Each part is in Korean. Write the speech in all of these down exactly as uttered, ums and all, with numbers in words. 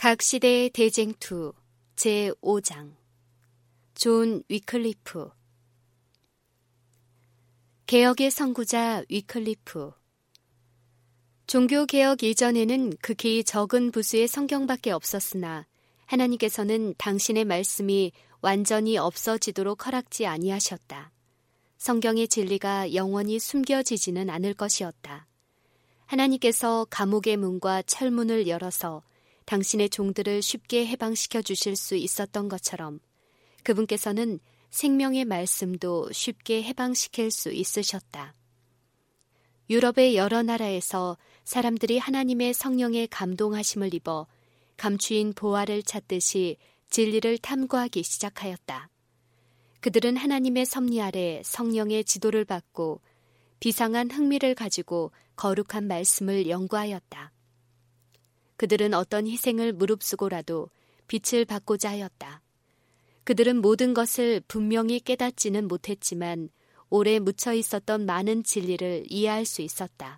각 시대의 대쟁투 제오 장 존 위클리프. 개혁의 선구자 위클리프. 종교개혁 이전에는 극히 적은 부수의 성경밖에 없었으나 하나님께서는 당신의 말씀이 완전히 없어지도록 허락지 아니하셨다. 성경의 진리가 영원히 숨겨지지는 않을 것이었다. 하나님께서 감옥의 문과 철문을 열어서 당신의 종들을 쉽게 해방시켜 주실 수 있었던 것처럼 그분께서는 생명의 말씀도 쉽게 해방시킬 수 있으셨다. 유럽의 여러 나라에서 사람들이 하나님의 성령의 감동하심을 입어 감추인 보화를 찾듯이 진리를 탐구하기 시작하였다. 그들은 하나님의 섭리 아래 성령의 지도를 받고 비상한 흥미를 가지고 거룩한 말씀을 연구하였다. 그들은 어떤 희생을 무릅쓰고라도 빛을 받고자 하였다. 그들은 모든 것을 분명히 깨닫지는 못했지만 오래 묻혀 있었던 많은 진리를 이해할 수 있었다.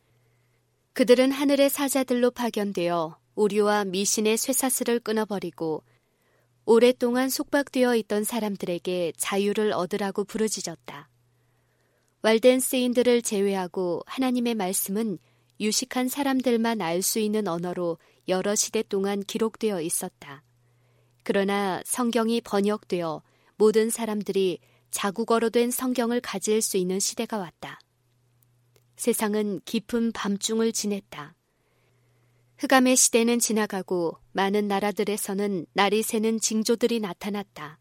그들은 하늘의 사자들로 파견되어 오류와 미신의 쇠사슬을 끊어버리고 오랫동안 속박되어 있던 사람들에게 자유를 얻으라고 부르짖었다. 왈덴스인들을 제외하고 하나님의 말씀은 유식한 사람들만 알 수 있는 언어로 여러 시대 동안 기록되어 있었다. 그러나 성경이 번역되어 모든 사람들이 자국어로 된 성경을 가질 수 있는 시대가 왔다. 세상은 깊은 밤중을 지냈다. 흑암의 시대는 지나가고 많은 나라들에서는 날이 새는 징조들이 나타났다.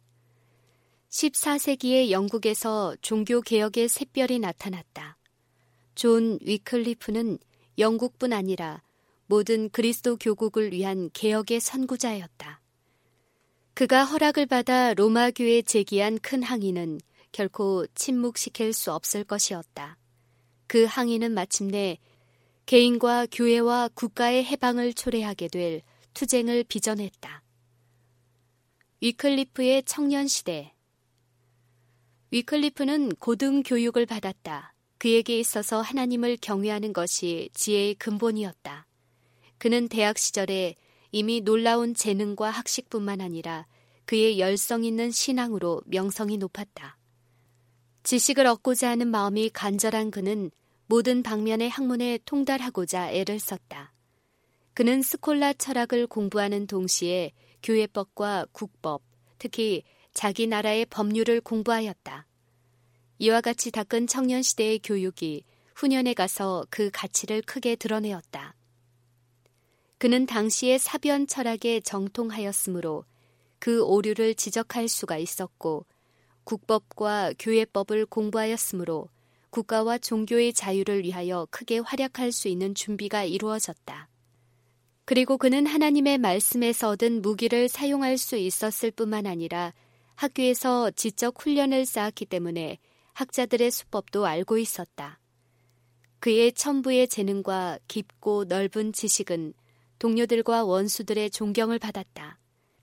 십사 세기의 영국에서 종교개혁의 샛별이 나타났다. 존 위클리프는 영국뿐 아니라 모든 그리스도 교국을 위한 개혁의 선구자였다. 그가 허락을 받아 로마 교회에 제기한 큰 항의는 결코 침묵시킬 수 없을 것이었다. 그 항의는 마침내 개인과 교회와 국가의 해방을 초래하게 될 투쟁을 빚어냈다. 위클리프의 청년 시대. 위클리프는 고등 교육을 받았다. 그에게 있어서 하나님을 경외하는 것이 지혜의 근본이었다. 그는 대학 시절에 이미 놀라운 재능과 학식뿐만 아니라 그의 열성 있는 신앙으로 명성이 높았다. 지식을 얻고자 하는 마음이 간절한 그는 모든 방면의 학문에 통달하고자 애를 썼다. 그는 스콜라 철학을 공부하는 동시에 교회법과 국법, 특히 자기 나라의 법률을 공부하였다. 이와 같이 닦은 청년 시대의 교육이 후년에 가서 그 가치를 크게 드러내었다. 그는 당시의 사변 철학에 정통하였으므로 그 오류를 지적할 수가 있었고 국법과 교회법을 공부하였으므로 국가와 종교의 자유를 위하여 크게 활약할 수 있는 준비가 이루어졌다. 그리고 그는 하나님의 말씀에서 얻은 무기를 사용할 수 있었을 뿐만 아니라 학교에서 지적 훈련을 쌓았기 때문에 학자들의 수법도 알고 있었다. 그의 첨부의 재능과 깊고 넓은 지식은 동료들과 원수들의 존경을 받았다.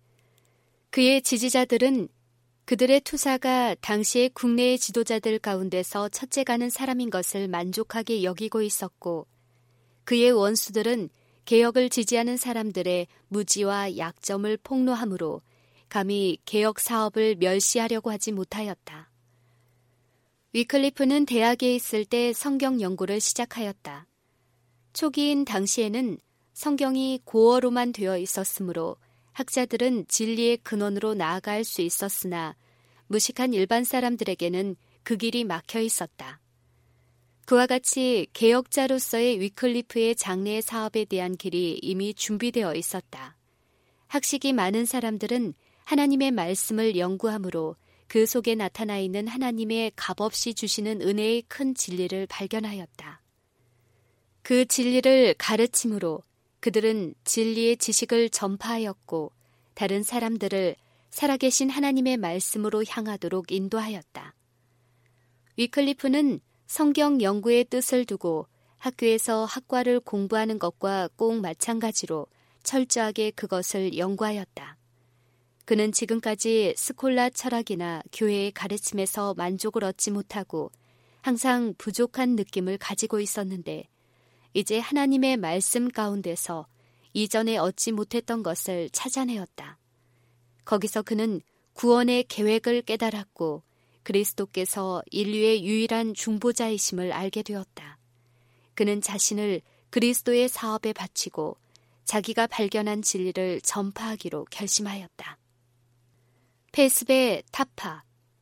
그의 지지자들은 그들의 투사가 당시의 국내의 지도자들 가운데서 첫째가는 사람인 것을 만족하게 여기고 있었고 그의 원수들은 개혁을 지지하는 사람들의 무지와 약점을 폭로하므로 감히 개혁 사업을 멸시하려고 하지 못하였다. 위클리프는 대학에 있을 때 성경 연구를 시작하였다. 초기인 당시에는 성경이 고어로만 되어 있었으므로 학자들은 진리의 근원으로 나아갈 수 있었으나 무식한 일반 사람들에게는 그 길이 막혀 있었다. 그와 같이 개혁자로서의 위클리프의 장래 사업에 대한 길이 이미 준비되어 있었다. 학식이 많은 사람들은 하나님의 말씀을 연구함으로 그 속에 나타나 있는 하나님의 값없이 주시는 은혜의 큰 진리를 발견하였다. 그 진리를 가르침으로 그들은 진리의 지식을 전파하였고 다른 사람들을 살아계신 하나님의 말씀으로 향하도록 인도하였다. 위클리프는 성경 연구의 뜻을 두고 학교에서 학과를 공부하는 것과 꼭 마찬가지로 철저하게 그것을 연구하였다. 그는 지금까지 스콜라 철학이나 교회의 가르침에서 만족을 얻지 못하고 항상 부족한 느낌을 가지고 있었는데 이제 하나님의 말씀 가운데서 이전에 얻지 못했던 것을 찾아내었다. 거기서 그는 구원의 계획을 깨달았고 그리스도께서 인류의 유일한 중보자이심을 알게 되었다. 그는 자신을 그리스도의 사업에 바치고 자기가 발견한 진리를 전파하기로 결심하였다. 페스베 타파.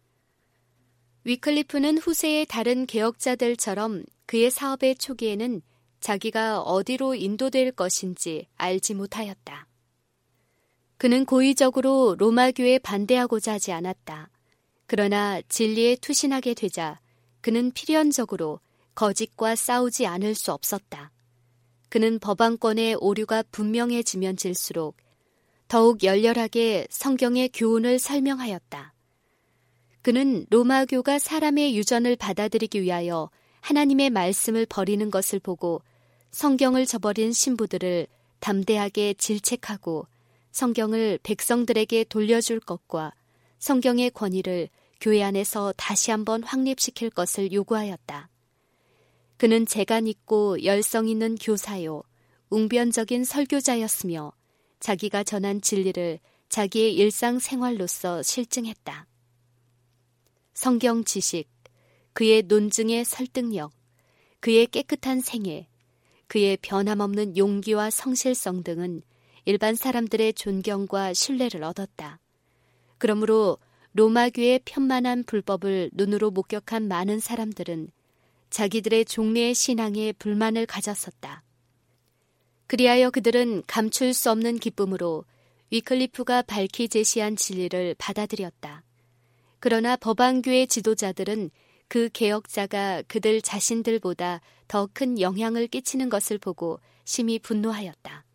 위클리프는 후세의 다른 개혁자들처럼 그의 사업의 초기에는 자기가 어디로 인도될 것인지 알지 못하였다. 그는 고의적으로 로마교에 반대하고자 하지 않았다. 그러나 진리에 투신하게 되자 그는 필연적으로 거짓과 싸우지 않을 수 없었다. 그는 법안권의 오류가 분명해지면 질수록 더욱 열렬하게 성경의 교훈을 설명하였다. 그는 로마교가 사람의 유전을 받아들이기 위하여 하나님의 말씀을 버리는 것을 보고 성경을 저버린 신부들을 담대하게 질책하고 성경을 백성들에게 돌려줄 것과 성경의 권위를 교회 안에서 다시 한번 확립시킬 것을 요구하였다. 그는 재간 있고 열성 있는 교사요, 웅변적인 설교자였으며 자기가 전한 진리를 자기의 일상생활로서 실증했다. 성경 지식, 그의 논증의 설득력, 그의 깨끗한 생애, 그의 변함없는 용기와 성실성 등은 일반 사람들의 존경과 신뢰를 얻었다. 그러므로 로마교의 편만한 불법을 눈으로 목격한 많은 사람들은 자기들의 종래의 신앙에 불만을 가졌었다. 그리하여 그들은 감출 수 없는 기쁨으로 위클리프가 밝히 제시한 진리를 받아들였다. 그러나 법안교의 지도자들은 그 개혁자가 그들 자신들보다 더 큰 영향을 끼치는 것을 보고 심히 분노하였다.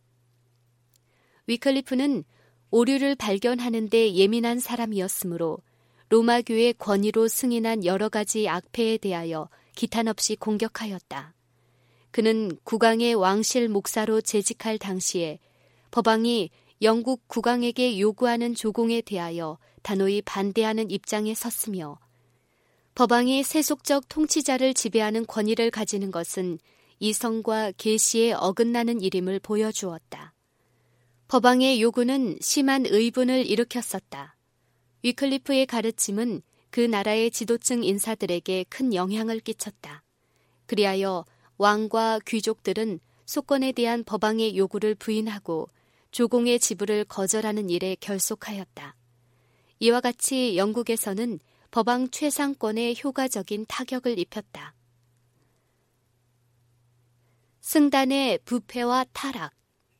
위클리프는 오류를 발견하는 데 예민한 사람이었으므로 로마교의 권위로 승인한 여러 가지 악패에 대하여 기탄 없이 공격하였다. 그는 국왕의 왕실 목사로 재직할 당시에 법왕이 영국 국왕에게 요구하는 조공에 대하여 단호히 반대하는 입장에 섰으며 법왕이 세속적 통치자를 지배하는 권위를 가지는 것은 이성과 계시에 어긋나는 일임을 보여주었다. 법왕의 요구는 심한 의분을 일으켰었다. 위클리프의 가르침은 그 나라의 지도층 인사들에게 큰 영향을 끼쳤다. 그리하여 왕과 귀족들은 속건에 대한 법왕의 요구를 부인하고 조공의 지불을 거절하는 일에 결속하였다. 이와 같이 영국에서는 법왕 최상권에 효과적인 타격을 입혔다. 승단의 부패와 타락.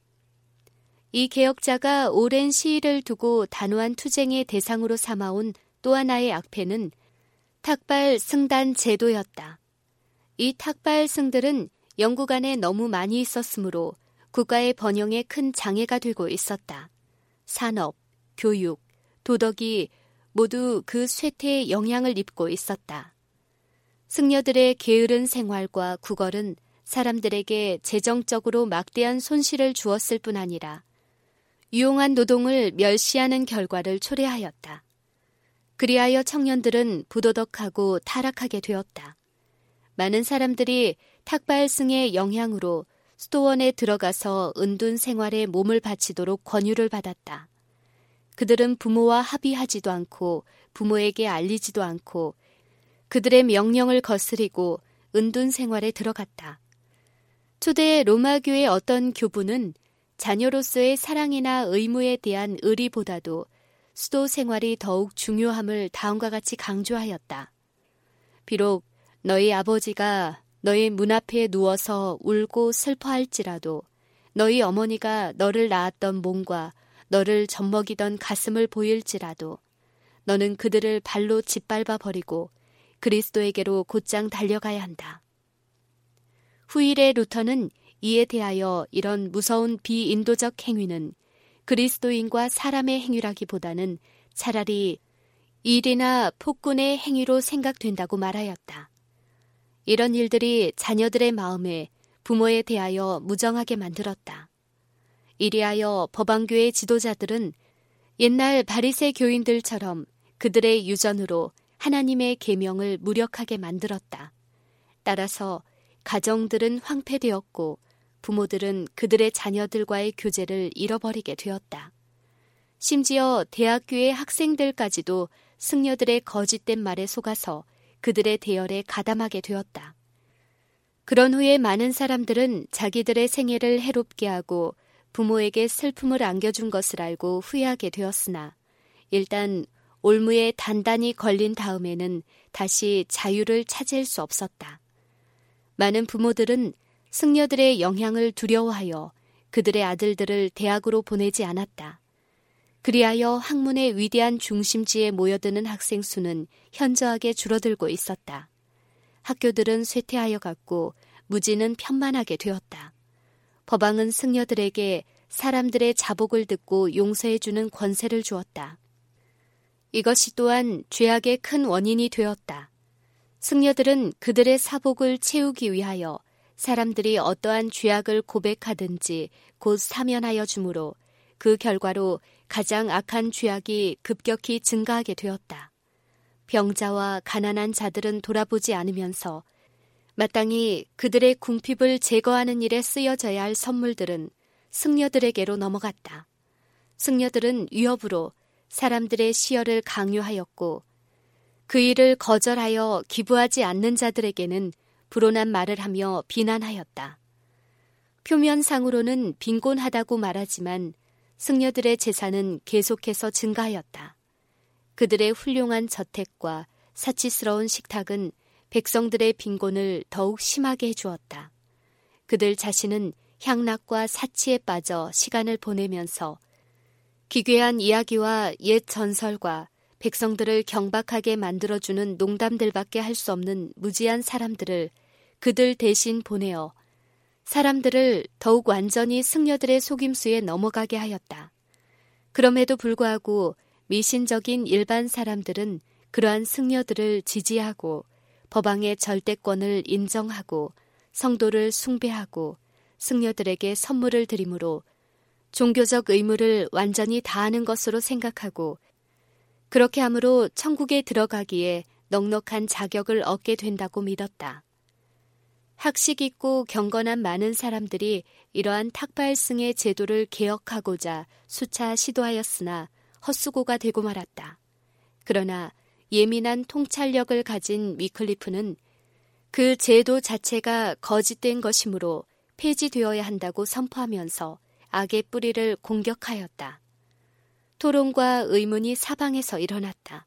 이 개혁자가 오랜 시일을 두고 단호한 투쟁의 대상으로 삼아온 또 하나의 악패는 탁발 승단 제도였다. 이 탁발 승들은 영국 안에 너무 많이 있었으므로 국가의 번영에 큰 장애가 되고 있었다. 산업, 교육, 도덕이 모두 그 쇠퇴에 영향을 입고 있었다. 승려들의 게으른 생활과 구걸은 사람들에게 재정적으로 막대한 손실을 주었을 뿐 아니라 유용한 노동을 멸시하는 결과를 초래하였다. 그리하여 청년들은 부도덕하고 타락하게 되었다. 많은 사람들이 탁발승의 영향으로 수도원에 들어가서 은둔 생활에 몸을 바치도록 권유를 받았다. 그들은 부모와 합의하지도 않고 부모에게 알리지도 않고 그들의 명령을 거스리고 은둔 생활에 들어갔다. 초대 로마교의 어떤 교부는 자녀로서의 사랑이나 의무에 대한 의리보다도 수도 생활이 더욱 중요함을 다음과 같이 강조하였다. 비록 너희 아버지가 너희 문 앞에 누워서 울고 슬퍼할지라도 너희 어머니가 너를 낳았던 몸과 너를 젖먹이던 가슴을 보일지라도 너는 그들을 발로 짓밟아 버리고 그리스도에게로 곧장 달려가야 한다. 후일의 루터는 이에 대하여 이런 무서운 비인도적 행위는 그리스도인과 사람의 행위라기보다는 차라리 일이나 폭군의 행위로 생각된다고 말하였다. 이런 일들이 자녀들의 마음에 부모에 대하여 무정하게 만들었다. 이리하여 법왕교의 지도자들은 옛날 바리새 교인들처럼 그들의 유전으로 하나님의 계명을 무력하게 만들었다. 따라서 가정들은 황폐되었고 부모들은 그들의 자녀들과의 교제를 잃어버리게 되었다. 심지어 대학교의 학생들까지도 승려들의 거짓된 말에 속아서 그들의 대열에 가담하게 되었다. 그런 후에 많은 사람들은 자기들의 생애를 해롭게 하고 부모에게 슬픔을 안겨준 것을 알고 후회하게 되었으나 일단 올무에 단단히 걸린 다음에는 다시 자유를 찾을 수 없었다. 많은 부모들은 승려들의 영향을 두려워하여 그들의 아들들을 대학으로 보내지 않았다. 그리하여 학문의 위대한 중심지에 모여드는 학생 수는 현저하게 줄어들고 있었다. 학교들은 쇠퇴하여 갔고 무지는 편만하게 되었다. 법왕은 승려들에게 사람들의 자복을 듣고 용서해주는 권세를 주었다. 이것이 또한 죄악의 큰 원인이 되었다. 승려들은 그들의 사복을 채우기 위하여 사람들이 어떠한 죄악을 고백하든지 곧 사면하여 주므로 그 결과로 가장 악한 죄악이 급격히 증가하게 되었다. 병자와 가난한 자들은 돌아보지 않으면서 마땅히 그들의 궁핍을 제거하는 일에 쓰여져야 할 선물들은 승려들에게로 넘어갔다. 승려들은 위협으로 사람들의 시혈을 강요하였고 그 일을 거절하여 기부하지 않는 자들에게는 불온한 말을 하며 비난하였다. 표면상으로는 빈곤하다고 말하지만 승려들의 재산은 계속해서 증가하였다. 그들의 훌륭한 저택과 사치스러운 식탁은 백성들의 빈곤을 더욱 심하게 해주었다. 그들 자신은 향락과 사치에 빠져 시간을 보내면서 기괴한 이야기와 옛 전설과 백성들을 경박하게 만들어주는 농담들밖에 할 수 없는 무지한 사람들을 그들 대신 보내어 사람들을 더욱 완전히 승려들의 속임수에 넘어가게 하였다. 그럼에도 불구하고 미신적인 일반 사람들은 그러한 승려들을 지지하고 법왕의 절대권을 인정하고 성도를 숭배하고 승려들에게 선물을 드림으로 종교적 의무를 완전히 다하는 것으로 생각하고 그렇게 함으로 천국에 들어가기에 넉넉한 자격을 얻게 된다고 믿었다. 학식 있고 경건한 많은 사람들이 이러한 탁발승의 제도를 개혁하고자 수차 시도하였으나 헛수고가 되고 말았다. 그러나 예민한 통찰력을 가진 위클리프는 그 제도 자체가 거짓된 것이므로 폐지되어야 한다고 선포하면서 악의 뿌리를 공격하였다. 토론과 의문이 사방에서 일어났다.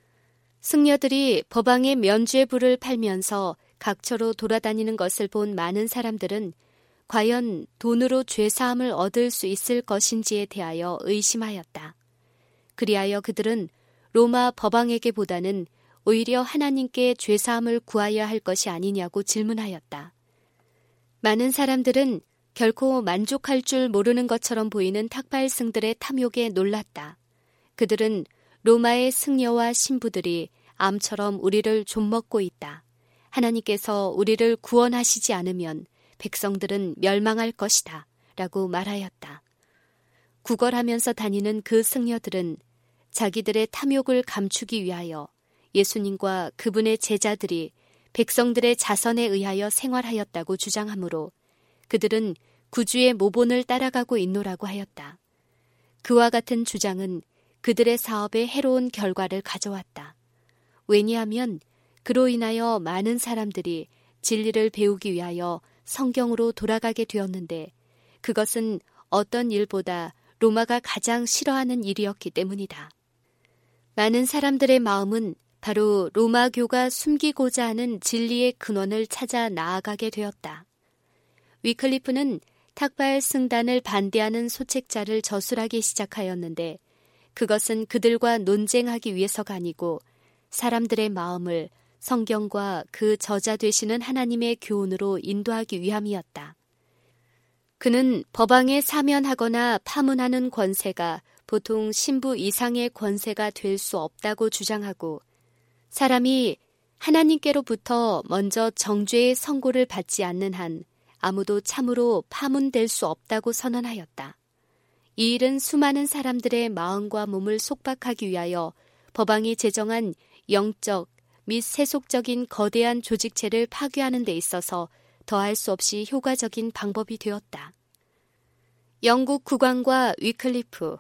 승려들이 법왕의 면죄 부를 팔면서 각처로 돌아다니는 것을 본 많은 사람들은 과연 돈으로 죄사함을 얻을 수 있을 것인지에 대하여 의심하였다. 그리하여 그들은 로마 법왕에게보다는 오히려 하나님께 죄사함을 구하여야 할 것이 아니냐고 질문하였다. 많은 사람들은 결코 만족할 줄 모르는 것처럼 보이는 탁발승들의 탐욕에 놀랐다. 그들은 로마의 승려와 신부들이 암처럼 우리를 좀먹고 있다. 하나님께서 우리를 구원하시지 않으면 백성들은 멸망할 것이다. 라고 말하였다. 구걸하면서 다니는 그 승려들은 자기들의 탐욕을 감추기 위하여 예수님과 그분의 제자들이 백성들의 자선에 의하여 생활하였다고 주장하므로 그들은 구주의 모본을 따라가고 있노라고 하였다. 그와 같은 주장은 그들의 사업에 해로운 결과를 가져왔다. 왜냐하면 그로 인하여 많은 사람들이 진리를 배우기 위하여 성경으로 돌아가게 되었는데 그것은 어떤 일보다 로마가 가장 싫어하는 일이었기 때문이다. 많은 사람들의 마음은 바로 로마교가 숨기고자 하는 진리의 근원을 찾아 나아가게 되었다. 위클리프는 탁발 승단을 반대하는 소책자를 저술하기 시작하였는데 그것은 그들과 논쟁하기 위해서가 아니고 사람들의 마음을 성경과 그 저자 되시는 하나님의 교훈으로 인도하기 위함이었다. 그는 법왕에 사면하거나 파문하는 권세가 보통 신부 이상의 권세가 될 수 없다고 주장하고 사람이 하나님께로부터 먼저 정죄의 선고를 받지 않는 한 아무도 참으로 파문될 수 없다고 선언하였다. 이 일은 수많은 사람들의 마음과 몸을 속박하기 위하여 법왕이 제정한 영적 및 세속적인 거대한 조직체를 파괴하는 데 있어서 더할 수 없이 효과적인 방법이 되었다. 영국 국왕과 위클리프.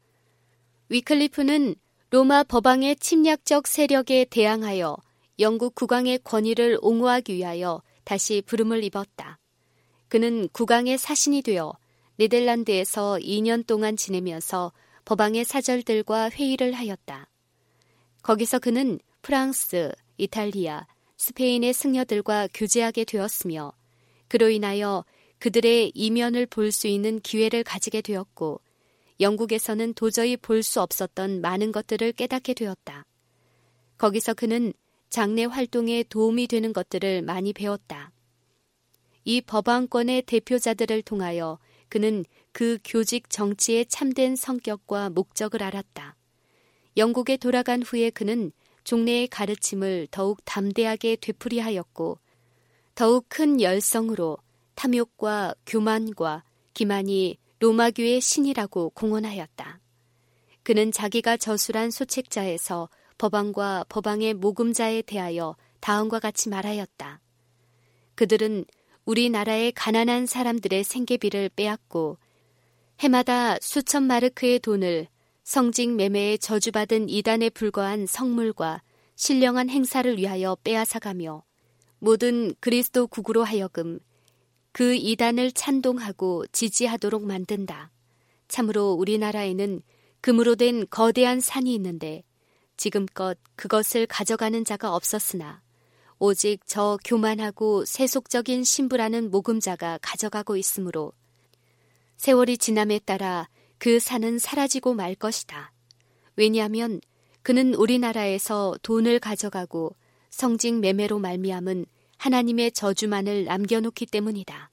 위클리프는 로마 법왕의 침략적 세력에 대항하여 영국 국왕의 권위를 옹호하기 위하여 다시 부름을 입었다. 그는 국왕의 사신이 되어 네덜란드에서 이 년 동안 지내면서 법왕의 사절들과 회의를 하였다. 거기서 그는 프랑스, 이탈리아, 스페인의 승려들과 교제하게 되었으며 그로 인하여 그들의 이면을 볼 수 있는 기회를 가지게 되었고 영국에서는 도저히 볼 수 없었던 많은 것들을 깨닫게 되었다. 거기서 그는 장례 활동에 도움이 되는 것들을 많이 배웠다. 이 법왕권의 대표자들을 통하여 그는 그 교직 정치의 참된 성격과 목적을 알았다. 영국에 돌아간 후에 그는 종래의 가르침을 더욱 담대하게 되풀이하였고 더욱 큰 열성으로 탐욕과 교만과 기만이 로마교의 신이라고 공언하였다. 그는 자기가 저술한 소책자에서 법왕과 법왕의 모금자에 대하여 다음과 같이 말하였다. 그들은 우리나라의 가난한 사람들의 생계비를 빼앗고 해마다 수천 마르크의 돈을 성직 매매에 저주받은 이단에 불과한 성물과 신령한 행사를 위하여 빼앗아가며 모든 그리스도 국으로 하여금 그 이단을 찬동하고 지지하도록 만든다. 참으로 우리나라에는 금으로 된 거대한 산이 있는데 지금껏 그것을 가져가는 자가 없었으나 오직 저 교만하고 세속적인 신부라는 모금자가 가져가고 있으므로 세월이 지남에 따라 그 산은 사라지고 말 것이다. 왜냐하면 그는 우리나라에서 돈을 가져가고 성직 매매로 말미암은 하나님의 저주만을 남겨놓기 때문이다.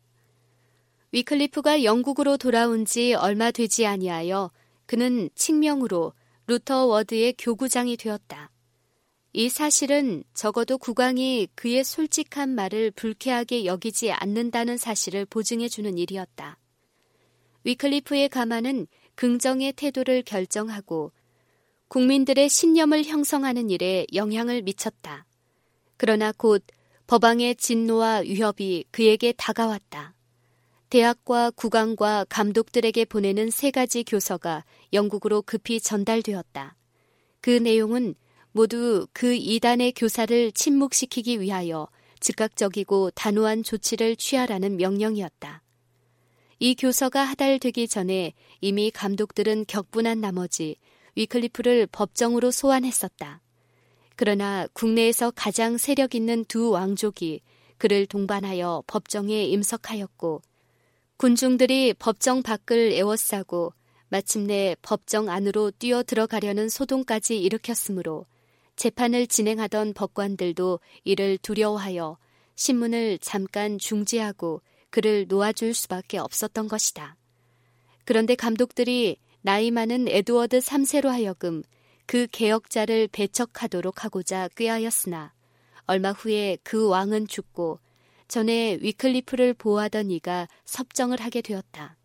위클리프가 영국으로 돌아온 지 얼마 되지 아니하여 그는 칙명으로 루터 워드의 교구장이 되었다. 이 사실은 적어도 국왕이 그의 솔직한 말을 불쾌하게 여기지 않는다는 사실을 보증해주는 일이었다. 위클리프의 가만은 긍정의 태도를 결정하고 국민들의 신념을 형성하는 일에 영향을 미쳤다. 그러나 곧 법왕의 진노와 위협이 그에게 다가왔다. 대학과 국왕과 감독들에게 보내는 세 가지 교서가 영국으로 급히 전달되었다. 그 내용은 모두 그 이단의 교사를 침묵시키기 위하여 즉각적이고 단호한 조치를 취하라는 명령이었다. 이 교서가 하달되기 전에 이미 감독들은 격분한 나머지 위클리프를 법정으로 소환했었다. 그러나 국내에서 가장 세력 있는 두 왕족이 그를 동반하여 법정에 임석하였고 군중들이 법정 밖을 에워싸고 마침내 법정 안으로 뛰어 들어가려는 소동까지 일으켰으므로 재판을 진행하던 법관들도 이를 두려워하여 신문을 잠깐 중지하고 그를 놓아줄 수밖에 없었던 것이다. 그런데 감독들이 나이 많은 에드워드 삼 세로 하여금 그 개혁자를 배척하도록 하고자 꾀하였으나 얼마 후에 그 왕은 죽고 전에 위클리프를 보호하던 이가 섭정을 하게 되었다.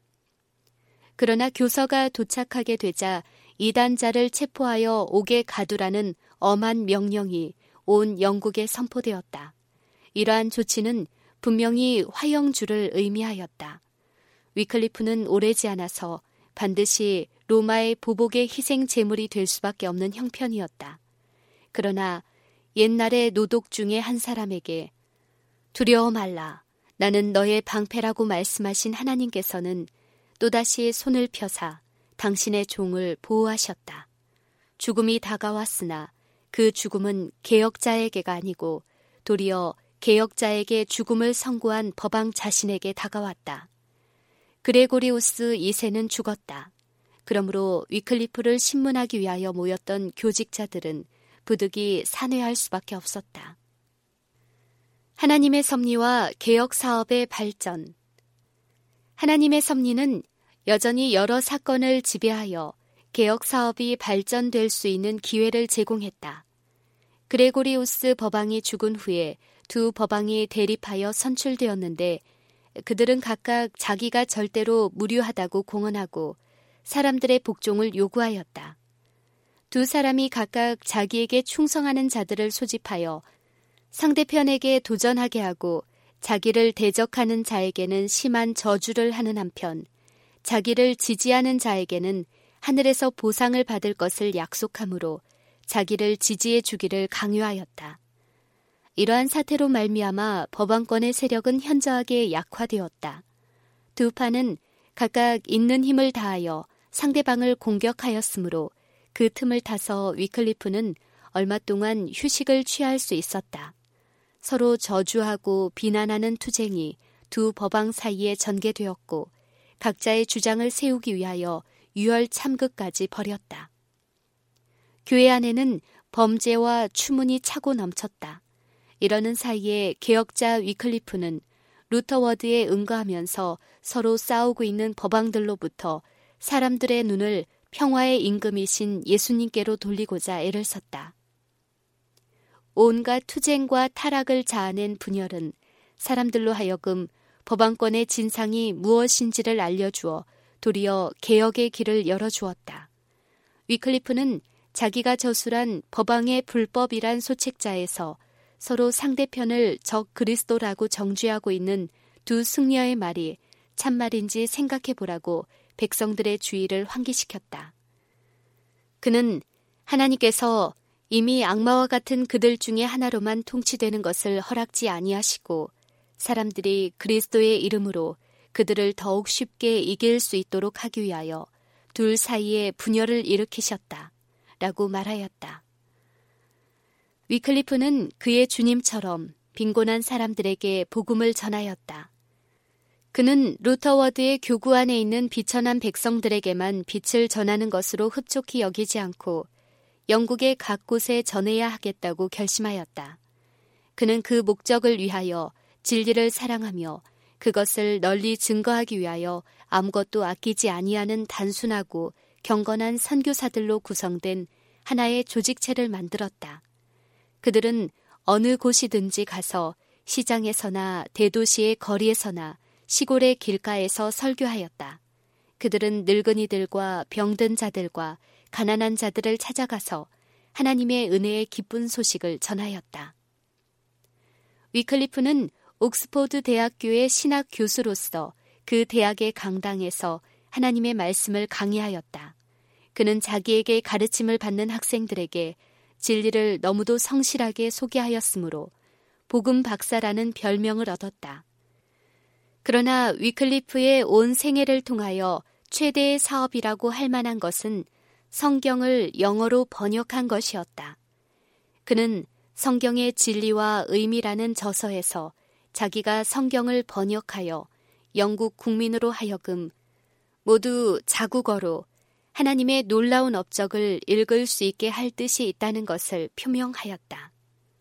그러나 교서가 도착하게 되자 이단자를 체포하여 옥에 가두라는 엄한 명령이 온 영국에 선포되었다. 이러한 조치는 분명히 화형주를 의미하였다. 위클리프는 오래지 않아서 반드시 로마의 보복의 희생 제물이 될 수밖에 없는 형편이었다. 그러나 옛날의 노독 중에 한 사람에게 두려워 말라. 나는 너의 방패라고 말씀하신 하나님께서는 또다시 손을 펴사 당신의 종을 보호하셨다. 죽음이 다가왔으나 그 죽음은 개혁자에게가 아니고 도리어 개혁자에게 죽음을 선고한 법왕 자신에게 다가왔다. 그레고리우스 이 세는 죽었다. 그러므로 위클리프를 신문하기 위하여 모였던 교직자들은 부득이 산회할 수밖에 없었다. 하나님의 섭리와 개혁 사업의 발전. 하나님의 섭리는 여전히 여러 사건을 지배하여 개혁 사업이 발전될 수 있는 기회를 제공했다. 그레고리우스 법왕이 죽은 후에 두 법왕이 대립하여 선출되었는데 그들은 각각 자기가 절대로 무료하다고 공언하고 사람들의 복종을 요구하였다. 두 사람이 각각 자기에게 충성하는 자들을 소집하여 상대편에게 도전하게 하고 자기를 대적하는 자에게는 심한 저주를 하는 한편 자기를 지지하는 자에게는 하늘에서 보상을 받을 것을 약속하므로 자기를 지지해 주기를 강요하였다. 이러한 사태로 말미암아 법왕권의 세력은 현저하게 약화되었다. 두 파는 각각 있는 힘을 다하여 상대방을 공격하였으므로 그 틈을 타서 위클리프는 얼마 동안 휴식을 취할 수 있었다. 서로 저주하고 비난하는 투쟁이 두 법왕 사이에 전개되었고 각자의 주장을 세우기 위하여 유혈 참극까지 벌였다. 교회 안에는 범죄와 추문이 차고 넘쳤다. 이러는 사이에 개혁자 위클리프는 루터워드에 응거하면서 서로 싸우고 있는 법왕들로부터 사람들의 눈을 평화의 임금이신 예수님께로 돌리고자 애를 썼다. 온갖 투쟁과 타락을 자아낸 분열은 사람들로 하여금 법왕권의 진상이 무엇인지를 알려주어 도리어 개혁의 길을 열어주었다. 위클리프는 자기가 저술한 법왕의 불법이란 소책자에서 서로 상대편을 적 그리스도라고 정죄하고 있는 두 승려의 말이 참말인지 생각해보라고 백성들의 주의를 환기시켰다. 그는 하나님께서 이미 악마와 같은 그들 중에 하나로만 통치되는 것을 허락지 아니하시고 사람들이 그리스도의 이름으로 그들을 더욱 쉽게 이길 수 있도록 하기 위하여 둘 사이에 분열을 일으키셨다. 라고 말하였다. 위클리프는 그의 주님처럼 빈곤한 사람들에게 복음을 전하였다. 그는 루터워드의 교구 안에 있는 비천한 백성들에게만 빛을 전하는 것으로 흡족히 여기지 않고 영국의 각 곳에 전해야 하겠다고 결심하였다. 그는 그 목적을 위하여 진리를 사랑하며 그것을 널리 증거하기 위하여 아무것도 아끼지 아니하는 단순하고 경건한 선교사들로 구성된 하나의 조직체를 만들었다. 그들은 어느 곳이든지 가서 시장에서나 대도시의 거리에서나 시골의 길가에서 설교하였다. 그들은 늙은이들과 병든 자들과 가난한 자들을 찾아가서 하나님의 은혜의 기쁜 소식을 전하였다. 위클리프는 옥스포드 대학교의 신학 교수로서 그 대학의 강당에서 하나님의 말씀을 강의하였다. 그는 자기에게 가르침을 받는 학생들에게 진리를 너무도 성실하게 소개하였으므로 복음 박사라는 별명을 얻었다. 그러나 위클리프의 온 생애를 통하여 최대의 사업이라고 할 만한 것은 성경을 영어로 번역한 것이었다. 그는 성경의 진리와 의미라는 저서에서 자기가 성경을 번역하여 영국 국민으로 하여금 모두 자국어로 하나님의 놀라운 업적을 읽을 수 있게 할 뜻이 있다는 것을 표명하였다.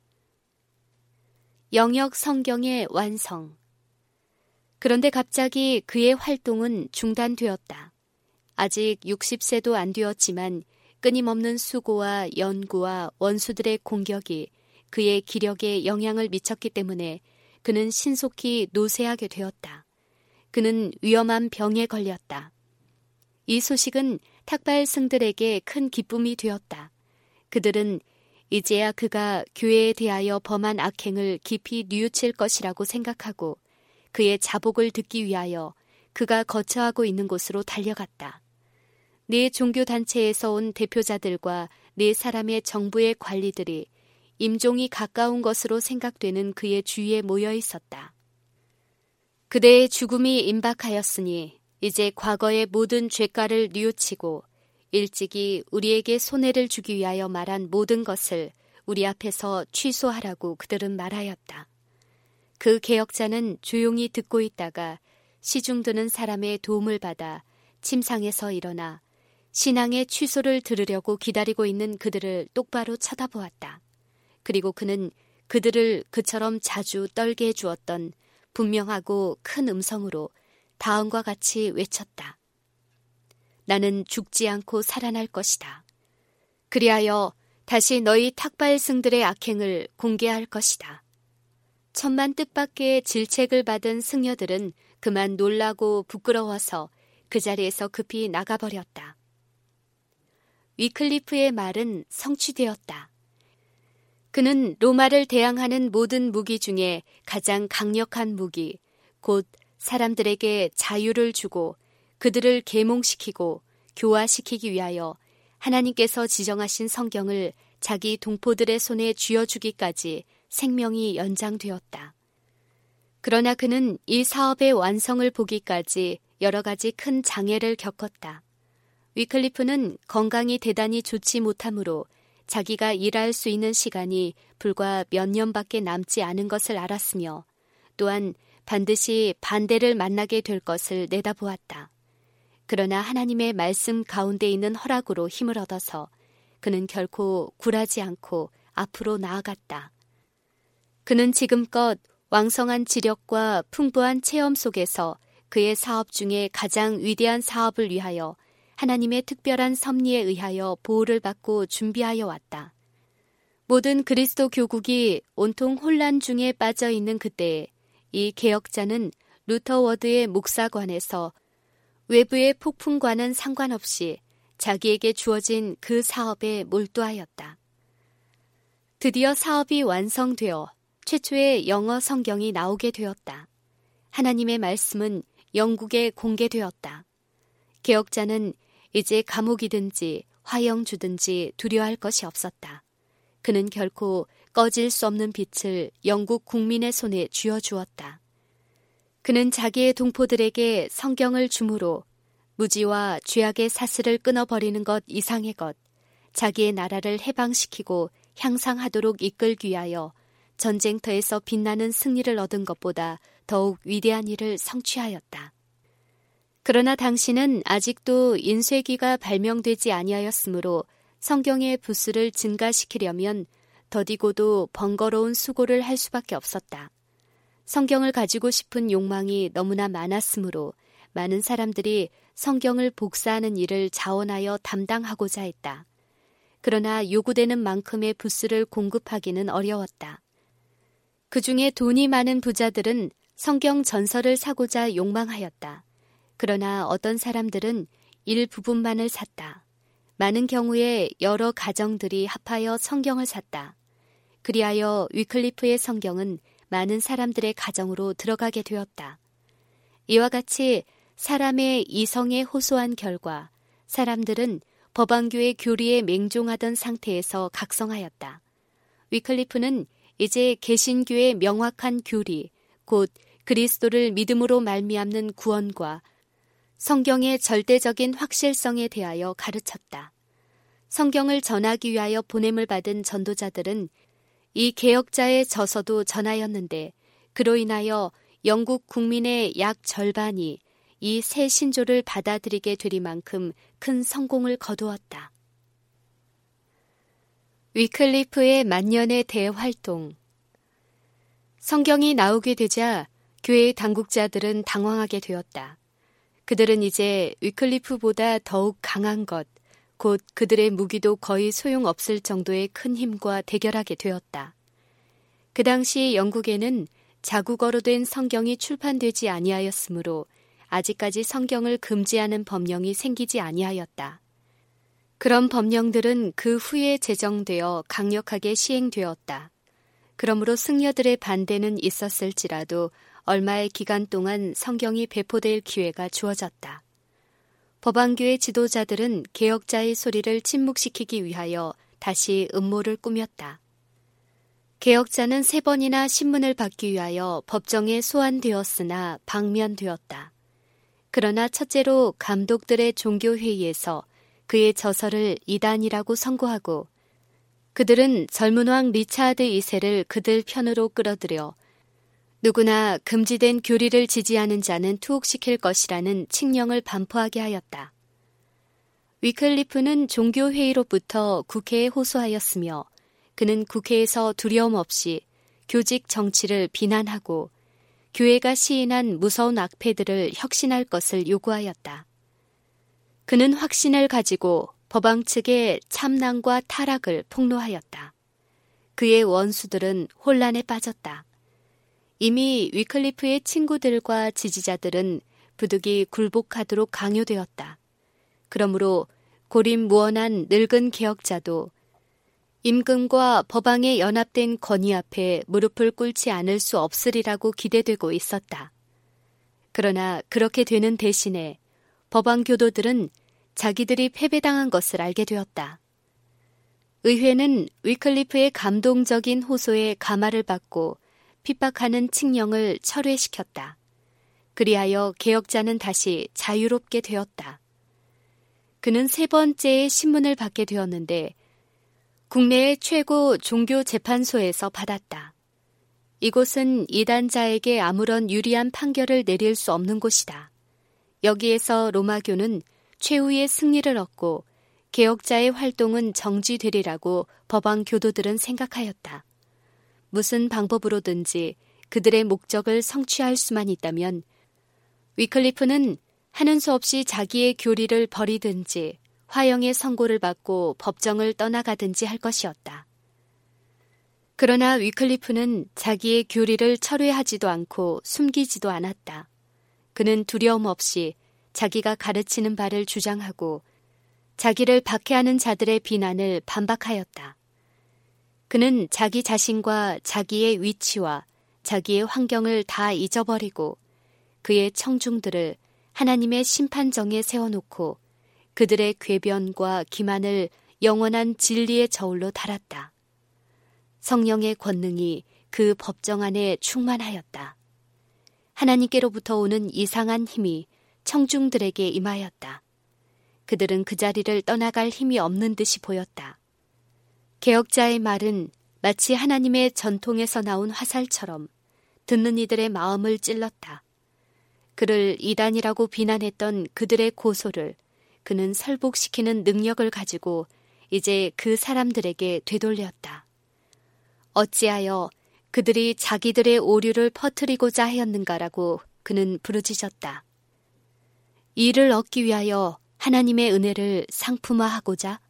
영역 성경의 완성. 그런데 갑자기 그의 활동은 중단되었다. 아직 육십 세도 안 되었지만 끊임없는 수고와 연구와 원수들의 공격이 그의 기력에 영향을 미쳤기 때문에 그는 신속히 노쇠하게 되었다. 그는 위험한 병에 걸렸다. 이 소식은 탁발승들에게 큰 기쁨이 되었다. 그들은 이제야 그가 교회에 대하여 범한 악행을 깊이 뉘우칠 것이라고 생각하고 그의 자복을 듣기 위하여 그가 거처하고 있는 곳으로 달려갔다. 네 종교단체에서 온 대표자들과 네 사람의 정부의 관리들이 임종이 가까운 것으로 생각되는 그의 주위에 모여 있었다. 그대의 죽음이 임박하였으니 이제 과거의 모든 죄가를 뉘우치고 일찍이 우리에게 손해를 주기 위하여 말한 모든 것을 우리 앞에서 취소하라고 그들은 말하였다. 그 개혁자는 조용히 듣고 있다가 시중드는 사람의 도움을 받아 침상에서 일어나 신앙의 취소를 들으려고 기다리고 있는 그들을 똑바로 쳐다보았다. 그리고 그는 그들을 그처럼 자주 떨게 해주었던 분명하고 큰 음성으로 다음과 같이 외쳤다. 나는 죽지 않고 살아날 것이다. 그리하여 다시 너희 탁발승들의 악행을 공개할 것이다. 천만 뜻밖의 질책을 받은 승려들은 그만 놀라고 부끄러워서 그 자리에서 급히 나가버렸다. 위클리프의 말은 성취되었다. 그는 로마를 대항하는 모든 무기 중에 가장 강력한 무기, 곧 사람들에게 자유를 주고 그들을 계몽시키고 교화시키기 위하여 하나님께서 지정하신 성경을 자기 동포들의 손에 쥐어주기까지 생명이 연장되었다. 그러나 그는 이 사업의 완성을 보기까지 여러 가지 큰 장애를 겪었다. 위클리프는 건강이 대단히 좋지 못하므로 자기가 일할 수 있는 시간이 불과 몇 년밖에 남지 않은 것을 알았으며 또한 반드시 반대를 만나게 될 것을 내다보았다. 그러나 하나님의 말씀 가운데 있는 허락으로 힘을 얻어서 그는 결코 굴하지 않고 앞으로 나아갔다. 그는 지금껏 왕성한 지력과 풍부한 체험 속에서 그의 사업 중에 가장 위대한 사업을 위하여 하나님의 특별한 섭리에 의하여 보호를 받고 준비하여 왔다. 모든 그리스도 교국이 온통 혼란 중에 빠져 있는 그때에 이 개혁자는 루터워드의 목사관에서 외부의 폭풍과는 상관없이 자기에게 주어진 그 사업에 몰두하였다. 드디어 사업이 완성되어 최초의 영어 성경이 나오게 되었다. 하나님의 말씀은 영국에 공개되었다. 개혁자는 이제 감옥이든지 화형주든지 두려워할 것이 없었다. 그는 결코 꺼질 수 없는 빛을 영국 국민의 손에 쥐어주었다. 그는 자기의 동포들에게 성경을 주므로 무지와 죄악의 사슬을 끊어버리는 것 이상의 것, 자기의 나라를 해방시키고 향상하도록 이끌기 위하여 전쟁터에서 빛나는 승리를 얻은 것보다 더욱 위대한 일을 성취하였다. 그러나 당신은 아직도 인쇄기가 발명되지 아니하였으므로 성경의 부수를 증가시키려면 더디고도 번거로운 수고를 할 수밖에 없었다. 성경을 가지고 싶은 욕망이 너무나 많았으므로 많은 사람들이 성경을 복사하는 일을 자원하여 담당하고자 했다. 그러나 요구되는 만큼의 부수를 공급하기는 어려웠다. 그 중에 돈이 많은 부자들은 성경 전설을 사고자 욕망하였다. 그러나 어떤 사람들은 일부분만을 샀다. 많은 경우에 여러 가정들이 합하여 성경을 샀다. 그리하여 위클리프의 성경은 많은 사람들의 가정으로 들어가게 되었다. 이와 같이 사람의 이성에 호소한 결과 사람들은 법안교의 교리에 맹종하던 상태에서 각성하였다. 위클리프는 이제 개신교의 명확한 교리, 곧 그리스도를 믿음으로 말미암는 구원과 성경의 절대적인 확실성에 대하여 가르쳤다. 성경을 전하기 위하여 보냄을 받은 전도자들은 이 개혁자의 저서도 전하였는데 그로 인하여 영국 국민의 약 절반이 이 새 신조를 받아들이게 되리만큼 큰 성공을 거두었다. 위클리프의 만년의 대활동. 성경이 나오게 되자 교회의 당국자들은 당황하게 되었다. 그들은 이제 위클리프보다 더욱 강한 것, 곧 그들의 무기도 거의 소용없을 정도의 큰 힘과 대결하게 되었다. 그 당시 영국에는 자국어로 된 성경이 출판되지 아니하였으므로 아직까지 성경을 금지하는 법령이 생기지 아니하였다. 그런 법령들은 그 후에 제정되어 강력하게 시행되었다. 그러므로 승려들의 반대는 있었을지라도 얼마의 기간 동안 성경이 배포될 기회가 주어졌다. 법안교의 지도자들은 개혁자의 소리를 침묵시키기 위하여 다시 음모를 꾸몄다. 개혁자는 세 번이나 신문을 받기 위하여 법정에 소환되었으나 방면되었다. 그러나 첫째로 감독들의 종교회의에서 그의 저서를 이단이라고 선고하고 그들은 젊은 왕 리차드 이 세를 그들 편으로 끌어들여 누구나 금지된 교리를 지지하는 자는 투옥시킬 것이라는 칙령을 반포하게 하였다. 위클리프는 종교회의로부터 국회에 호소하였으며 그는 국회에서 두려움 없이 교직 정치를 비난하고 교회가 시인한 무서운 악패들을 혁신할 것을 요구하였다. 그는 확신을 가지고 법왕 측의 참난과 타락을 폭로하였다. 그의 원수들은 혼란에 빠졌다. 이미 위클리프의 친구들과 지지자들은 부득이 굴복하도록 강요되었다. 그러므로 고림무언한 늙은 개혁자도 임금과 법왕의 연합된 건의 앞에 무릎을 꿇지 않을 수 없으리라고 기대되고 있었다. 그러나 그렇게 되는 대신에 법왕 교도들은 자기들이 패배당한 것을 알게 되었다. 의회는 위클리프의 감동적인 호소에 감화를 받고 핍박하는 칙령을 철회시켰다. 그리하여 개혁자는 다시 자유롭게 되었다. 그는 세 번째의 신문을 받게 되었는데 국내의 최고 종교 재판소에서 받았다. 이곳은 이단자에게 아무런 유리한 판결을 내릴 수 없는 곳이다. 여기에서 로마교는 최후의 승리를 얻고 개혁자의 활동은 정지되리라고 법왕 교도들은 생각하였다. 무슨 방법으로든지 그들의 목적을 성취할 수만 있다면 위클리프는 하는 수 없이 자기의 교리를 버리든지 화형의 선고를 받고 법정을 떠나가든지 할 것이었다. 그러나 위클리프는 자기의 교리를 철회하지도 않고 숨기지도 않았다. 그는 두려움 없이 자기가 가르치는 바를 주장하고 자기를 박해하는 자들의 비난을 반박하였다. 그는 자기 자신과 자기의 위치와 자기의 환경을 다 잊어버리고 그의 청중들을 하나님의 심판정에 세워놓고 그들의 궤변과 기만을 영원한 진리의 저울로 달았다. 성령의 권능이 그 법정 안에 충만하였다. 하나님께로부터 오는 이상한 힘이 청중들에게 임하였다. 그들은 그 자리를 떠나갈 힘이 없는 듯이 보였다. 개혁자의 말은 마치 하나님의 전통에서 나온 화살처럼 듣는 이들의 마음을 찔렀다. 그를 이단이라고 비난했던 그들의 고소를 그는 설복시키는 능력을 가지고 이제 그 사람들에게 되돌렸다. 어찌하여 그들이 자기들의 오류를 퍼뜨리고자 하였는가라고 그는 부르짖었다. 이를 얻기 위하여 하나님의 은혜를 상품화하고자?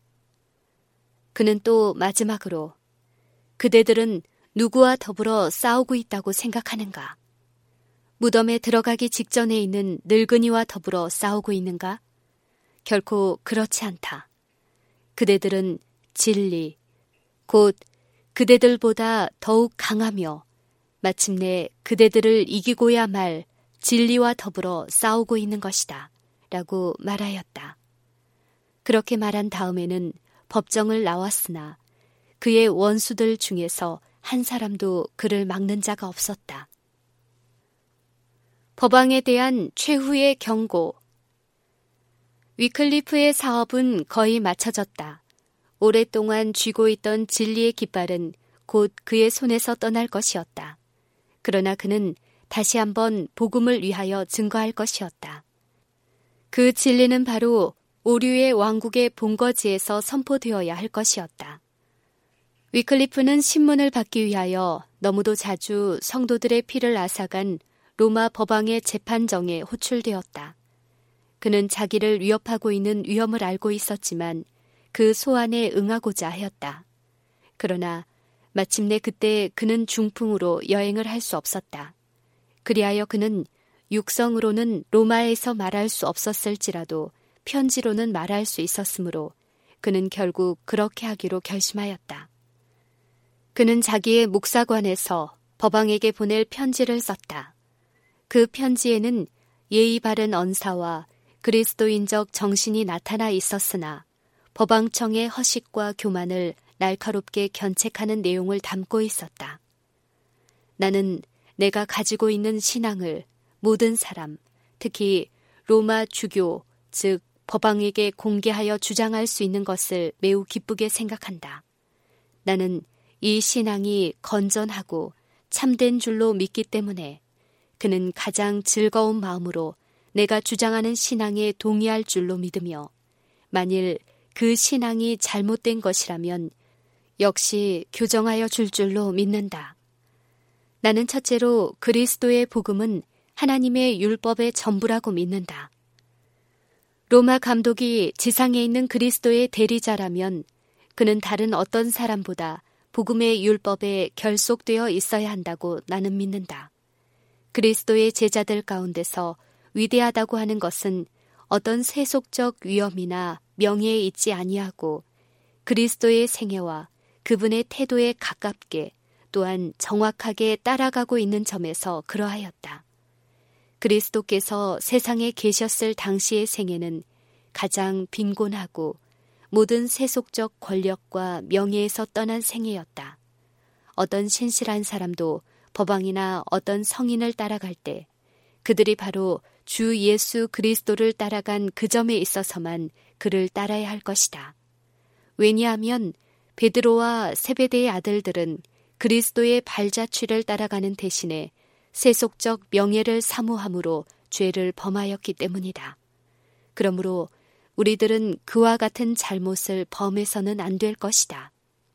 그는 또 마지막으로 그대들은 누구와 더불어 싸우고 있다고 생각하는가? 무덤에 들어가기 직전에 있는 늙은이와 더불어 싸우고 있는가? 결코 그렇지 않다. 그대들은 진리, 곧 그대들보다 더욱 강하며 마침내 그대들을 이기고야 말 진리와 더불어 싸우고 있는 것이다. 라고 말하였다. 그렇게 말한 다음에는 법정을 나왔으나 그의 원수들 중에서 한 사람도 그를 막는 자가 없었다. 법왕에 대한 최후의 경고. 위클리프의 사업은 거의 마쳐졌다. 오랫동안 쥐고 있던 진리의 깃발은 곧 그의 손에서 떠날 것이었다. 그러나 그는 다시 한번 복음을 위하여 증거할 것이었다. 그 진리는 바로 오류의 왕국의 본거지에서 선포되어야 할 것이었다. 위클리프는 신문을 받기 위하여 너무도 자주 성도들의 피를 앗아간 로마 법왕의 재판정에 호출되었다. 그는 자기를 위협하고 있는 위험을 알고 있었지만 그 소환에 응하고자 하였다. 그러나 마침내 그때 그는 중풍으로 여행을 할 수 없었다. 그리하여 그는 육성으로는 로마에서 말할 수 없었을지라도 편지로는 말할 수 있었으므로 그는 결국 그렇게 하기로 결심하였다. 그는 자기의 목사관에서 법왕에게 보낼 편지를 썼다. 그 편지에는 예의 바른 언사와 그리스도인적 정신이 나타나 있었으나 법왕청의 허식과 교만을 날카롭게 견책하는 내용을 담고 있었다. 나는 내가 가지고 있는 신앙을 모든 사람, 특히 로마 주교, 즉 법왕에게 공개하여 주장할 수 있는 것을 매우 기쁘게 생각한다. 나는 이 신앙이 건전하고 참된 줄로 믿기 때문에 그는 가장 즐거운 마음으로 내가 주장하는 신앙에 동의할 줄로 믿으며 만일 그 신앙이 잘못된 것이라면 역시 교정하여 줄 줄로 믿는다. 나는 첫째로 그리스도의 복음은 하나님의 율법의 전부라고 믿는다. 로마 감독이 지상에 있는 그리스도의 대리자라면 그는 다른 어떤 사람보다 복음의 율법에 결속되어 있어야 한다고 나는 믿는다. 그리스도의 제자들 가운데서 위대하다고 하는 것은 어떤 세속적 위엄이나 명예에 있지 아니하고 그리스도의 생애와 그분의 태도에 가깝게 또한 정확하게 따라가고 있는 점에서 그러하였다. 그리스도께서 세상에 계셨을 당시의 생애는 가장 빈곤하고 모든 세속적 권력과 명예에서 떠난 생애였다. 어떤 신실한 사람도 법왕이나 어떤 성인을 따라갈 때 그들이 바로 주 예수 그리스도를 따라간 그 점에 있어서만 그를 따라야 할 것이다. 왜냐하면 베드로와 세베대의 아들들은 그리스도의 발자취를 따라가는 대신에 세속적 명예를 사모함으로 죄를 범하였기 때문이다. 그러므로 우리들은 그와 같은 잘못을 범해서는 안 될 것이다.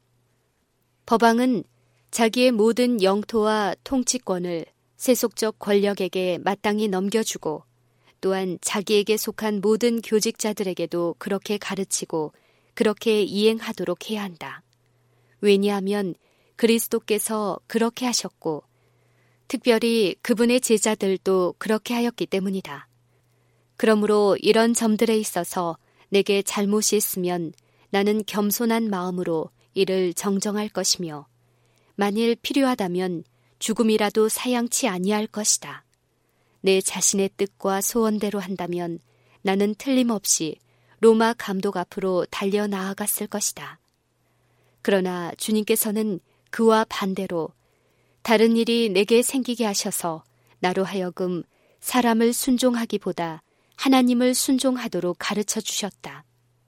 법왕은 자기의 모든 영토와 통치권을 세속적 권력에게 마땅히 넘겨주고 또한 자기에게 속한 모든 교직자들에게도 그렇게 가르치고 그렇게 이행하도록 해야 한다. 왜냐하면 그리스도께서 그렇게 하셨고 특별히 그분의 제자들도 그렇게 하였기 때문이다. 그러므로 이런 점들에 있어서 내게 잘못이 있으면 나는 겸손한 마음으로 이를 정정할 것이며 만일 필요하다면 죽음이라도 사양치 아니할 것이다. 내 자신의 뜻과 소원대로 한다면 나는 틀림없이 로마 감독 앞으로 달려 나아갔을 것이다. 그러나 주님께서는 그와 반대로 다른 일이 내게 생기게 하셔서 나로 하여금 사람을 순종하기보다 하나님을 순종하도록 가르쳐 주셨다.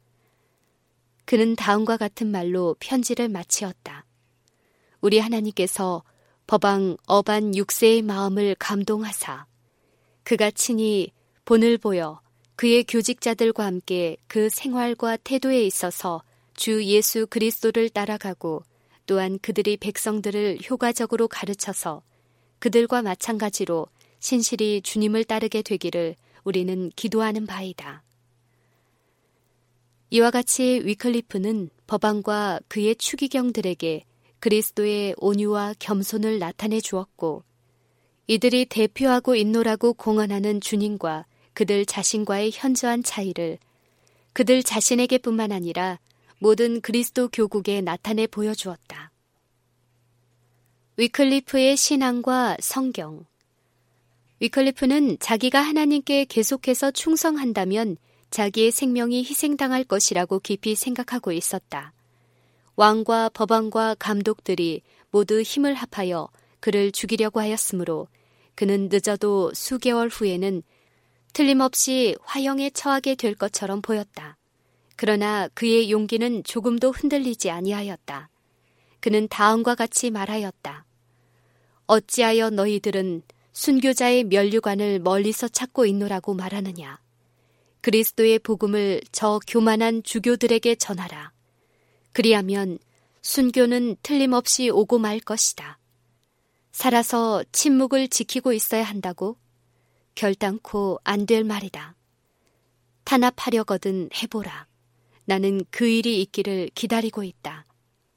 그는 다음과 같은 말로 편지를 마치었다. 우리 하나님께서 법왕 어반 육 세의 마음을 감동하사 그가 친히 본을 보여 그의 교직자들과 함께 그 생활과 태도에 있어서 주 예수 그리스도를 따라가고 또한 그들이 백성들을 효과적으로 가르쳐서 그들과 마찬가지로 신실히 주님을 따르게 되기를 우리는 기도하는 바이다. 이와 같이 위클리프는 법왕과 그의 추기경들에게 그리스도의 온유와 겸손을 나타내 주었고 이들이 대표하고 있노라고 공언하는 주님과 그들 자신과의 현저한 차이를 그들 자신에게뿐만 아니라 모든 그리스도 교국에 나타내 보여주었다. 위클리프의 신앙과 성경. 위클리프는 자기가 하나님께 계속해서 충성한다면 자기의 생명이 희생당할 것이라고 깊이 생각하고 있었다. 왕과 법왕과 감독들이 모두 힘을 합하여 그를 죽이려고 하였으므로 그는 늦어도 수개월 후에는 틀림없이 화형에 처하게 될 것처럼 보였다. 그러나 그의 용기는 조금도 흔들리지 아니하였다. 그는 다음과 같이 말하였다. 어찌하여 너희들은 순교자의 면류관을 멀리서 찾고 있노라고 말하느냐. 그리스도의 복음을 저 교만한 주교들에게 전하라. 그리하면 순교는 틀림없이 오고 말 것이다. 살아서 침묵을 지키고 있어야 한다고? 결단코 안 될 말이다. 탄압하려거든 해보라. 나는 그 일이 있기를 기다리고 있다.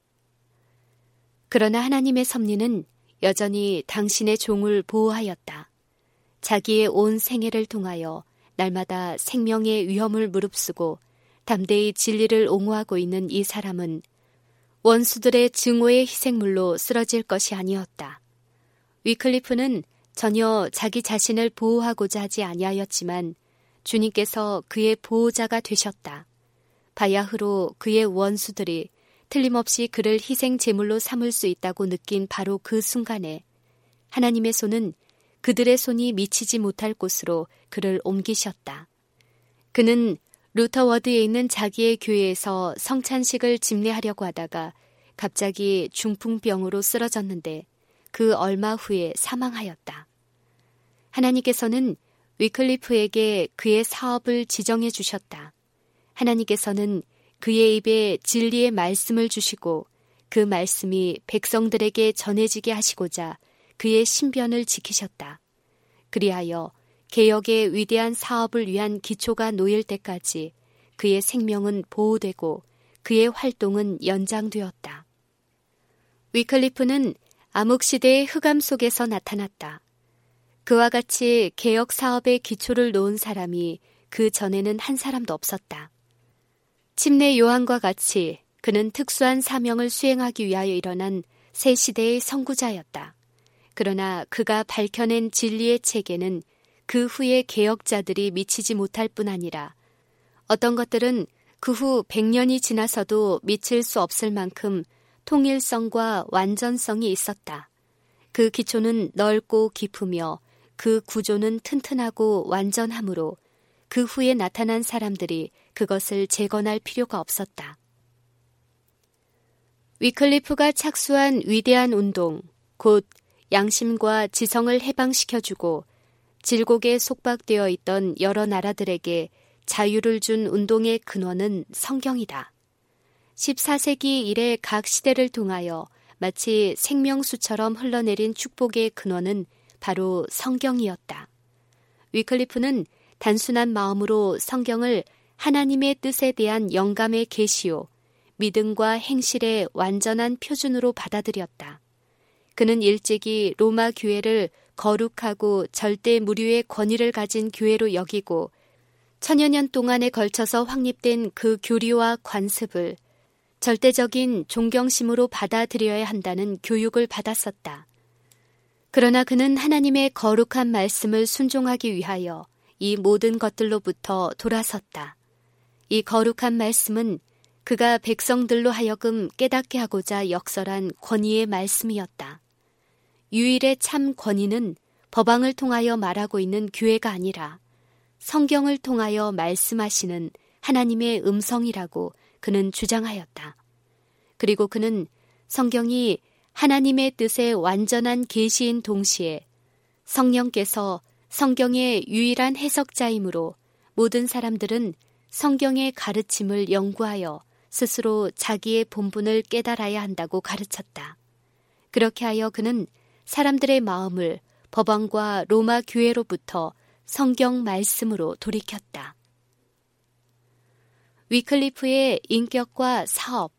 그러나 하나님의 섭리는 여전히 당신의 종을 보호하였다. 자기의 온 생애를 통하여 날마다 생명의 위험을 무릅쓰고 담대히 진리를 옹호하고 있는 이 사람은 원수들의 증오의 희생물로 쓰러질 것이 아니었다. 위클리프는 전혀 자기 자신을 보호하고자 하지 아니하였지만 주님께서 그의 보호자가 되셨다. 바야흐로 그의 원수들이 틀림없이 그를 희생 제물로 삼을 수 있다고 느낀 바로 그 순간에 하나님의 손은 그들의 손이 미치지 못할 곳으로 그를 옮기셨다. 그는 루터워드에 있는 자기의 교회에서 성찬식을 집례하려고 하다가 갑자기 중풍병으로 쓰러졌는데 그 얼마 후에 사망하였다. 하나님께서는 위클리프에게 그의 사업을 지정해 주셨다. 하나님께서는 그의 입에 진리의 말씀을 주시고 그 말씀이 백성들에게 전해지게 하시고자 그의 신변을 지키셨다. 그리하여 개혁의 위대한 사업을 위한 기초가 놓일 때까지 그의 생명은 보호되고 그의 활동은 연장되었다. 위클리프는 암흑시대의 흑암 속에서 나타났다. 그와 같이 개혁 사업의 기초를 놓은 사람이 그 전에는 한 사람도 없었다. 침례 요한과 같이 그는 특수한 사명을 수행하기 위하여 일어난 새 시대의 선구자였다. 그러나 그가 밝혀낸 진리의 체계는 그 후의 개혁자들이 미치지 못할 뿐 아니라 어떤 것들은 그 후 백 년이 지나서도 미칠 수 없을 만큼 통일성과 완전성이 있었다. 그 기초는 넓고 깊으며 그 구조는 튼튼하고 완전하므로 그 후에 나타난 사람들이 그것을 재건할 필요가 없었다. 위클리프가 착수한 위대한 운동, 곧 양심과 지성을 해방시켜주고 질곡에 속박되어 있던 여러 나라들에게 자유를 준 운동의 근원은 성경이다. 십사 세기 이래 각 시대를 통하여 마치 생명수처럼 흘러내린 축복의 근원은 바로 성경이었다. 위클리프는 단순한 마음으로 성경을 하나님의 뜻에 대한 영감의 계시요, 믿음과 행실의 완전한 표준으로 받아들였다. 그는 일찍이 로마 교회를 거룩하고 절대 무류의 권위를 가진 교회로 여기고 천여 년 동안에 걸쳐서 확립된 그 교리와 관습을 절대적인 존경심으로 받아들여야 한다는 교육을 받았었다. 그러나 그는 하나님의 거룩한 말씀을 순종하기 위하여 이 모든 것들로부터 돌아섰다. 이 거룩한 말씀은 그가 백성들로 하여금 깨닫게 하고자 역설한 권위의 말씀이었다. 유일의 참 권위는 법왕을 통하여 말하고 있는 교회가 아니라 성경을 통하여 말씀하시는 하나님의 음성이라고 그는 주장하였다. 그리고 그는 성경이 하나님의 뜻의 완전한 계시인 동시에 성령께서 성경의 유일한 해석자이므로 모든 사람들은 성경의 가르침을 연구하여 스스로 자기의 본분을 깨달아야 한다고 가르쳤다. 그렇게 하여 그는 사람들의 마음을 법왕과 로마 교회로부터 성경 말씀으로 돌이켰다. 위클리프의 인격과 사업.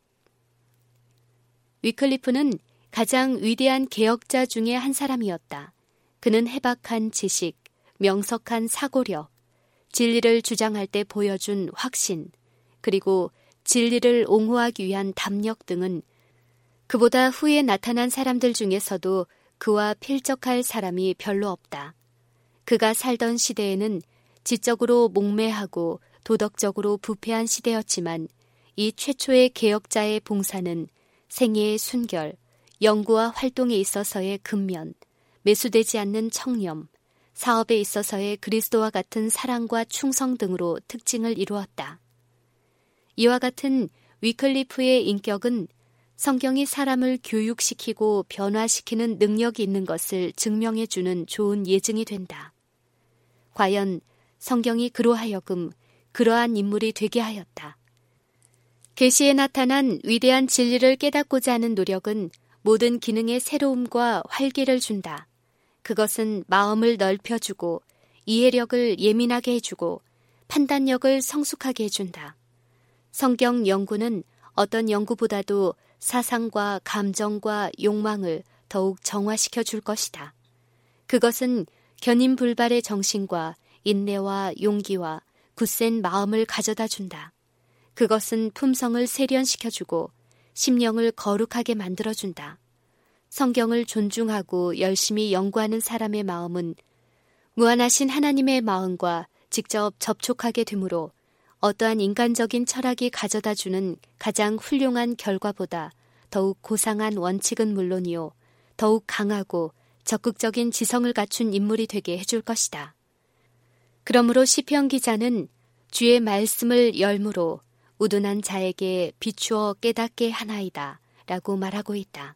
위클리프는 가장 위대한 개혁자 중에 한 사람이었다. 그는 해박한 지식, 명석한 사고력, 진리를 주장할 때 보여준 확신, 그리고 진리를 옹호하기 위한 담력 등은 그보다 후에 나타난 사람들 중에서도 그와 필적할 사람이 별로 없다. 그가 살던 시대에는 지적으로 목매하고 도덕적으로 부패한 시대였지만 이 최초의 개혁자의 봉사는 생애의 순결, 연구와 활동에 있어서의 근면, 매수되지 않는 청렴, 사업에 있어서의 그리스도와 같은 사랑과 충성 등으로 특징을 이루었다. 이와 같은 위클리프의 인격은 성경이 사람을 교육시키고 변화시키는 능력이 있는 것을 증명해주는 좋은 예증이 된다. 과연 성경이 그로 하여금 그러한 인물이 되게 하였다. 계시에 나타난 위대한 진리를 깨닫고자 하는 노력은 모든 기능의 새로움과 활기를 준다. 그것은 마음을 넓혀주고 이해력을 예민하게 해주고 판단력을 성숙하게 해준다. 성경 연구는 어떤 연구보다도 사상과 감정과 욕망을 더욱 정화시켜 줄 것이다. 그것은 견인불발의 정신과 인내와 용기와 굳센 마음을 가져다 준다. 그것은 품성을 세련시켜주고 심령을 거룩하게 만들어준다. 성경을 존중하고 열심히 연구하는 사람의 마음은 무한하신 하나님의 마음과 직접 접촉하게 되므로 어떠한 인간적인 철학이 가져다주는 가장 훌륭한 결과보다 더욱 고상한 원칙은 물론이요, 더욱 강하고 적극적인 지성을 갖춘 인물이 되게 해줄 것이다. 그러므로 시편 기자는 주의 말씀을 열무로 우둔한 자에게 비추어 깨닫게 하나이다 라고 말하고 있다.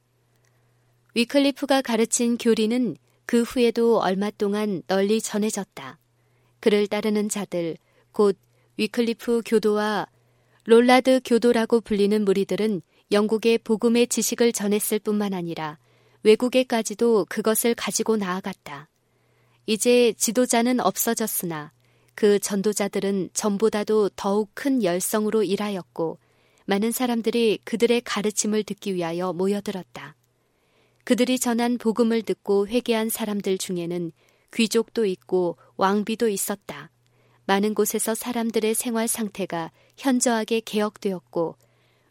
위클리프가 가르친 교리는 그 후에도 얼마 동안 널리 전해졌다. 그를 따르는 자들, 곧 위클리프 교도와 롤라드 교도라고 불리는 무리들은 영국의 복음의 지식을 전했을 뿐만 아니라 외국에까지도 그것을 가지고 나아갔다. 이제 지도자는 없어졌으나 그 전도자들은 전보다도 더욱 큰 열성으로 일하였고 많은 사람들이 그들의 가르침을 듣기 위하여 모여들었다. 그들이 전한 복음을 듣고 회개한 사람들 중에는 귀족도 있고 왕비도 있었다. 많은 곳에서 사람들의 생활 상태가 현저하게 개혁되었고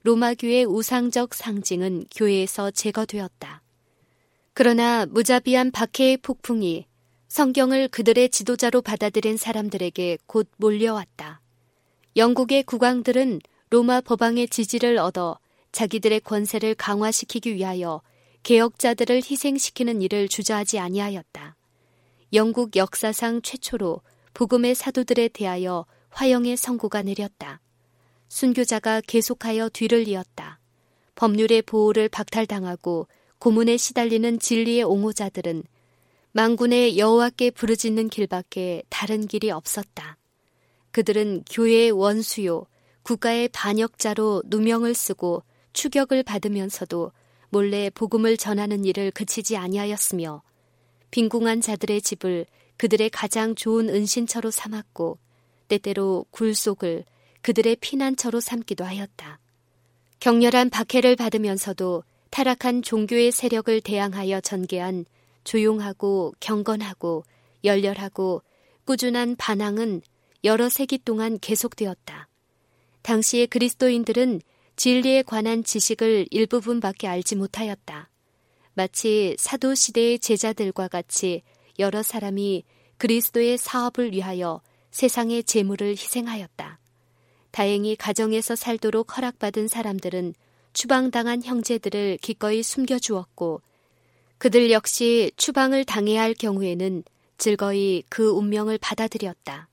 로마교의 우상적 상징은 교회에서 제거되었다. 그러나 무자비한 박해의 폭풍이 성경을 그들의 지도자로 받아들인 사람들에게 곧 몰려왔다. 영국의 국왕들은 로마 법왕의 지지를 얻어 자기들의 권세를 강화시키기 위하여 개혁자들을 희생시키는 일을 주저하지 아니하였다. 영국 역사상 최초로 복음의 사도들에 대하여 화형의 선고가 내렸다. 순교자가 계속하여 뒤를 이었다. 법률의 보호를 박탈당하고 고문에 시달리는 진리의 옹호자들은 만군의 여호와께 부르짖는 길밖에 다른 길이 없었다. 그들은 교회의 원수요, 국가의 반역자로 누명을 쓰고 추격을 받으면서도 몰래 복음을 전하는 일을 그치지 아니하였으며 빈궁한 자들의 집을 그들의 가장 좋은 은신처로 삼았고 때때로 굴속을 그들의 피난처로 삼기도 하였다. 격렬한 박해를 받으면서도 타락한 종교의 세력을 대항하여 전개한 조용하고 경건하고 열렬하고 꾸준한 반항은 여러 세기 동안 계속되었다. 당시의 그리스도인들은 진리에 관한 지식을 일부분밖에 알지 못하였다. 마치 사도시대의 제자들과 같이 여러 사람이 그리스도의 사업을 위하여 세상의 재물을 희생하였다. 다행히 가정에서 살도록 허락받은 사람들은 추방당한 형제들을 기꺼이 숨겨주었고 그들 역시 추방을 당해야 할 경우에는 즐거이 그 운명을 받아들였다.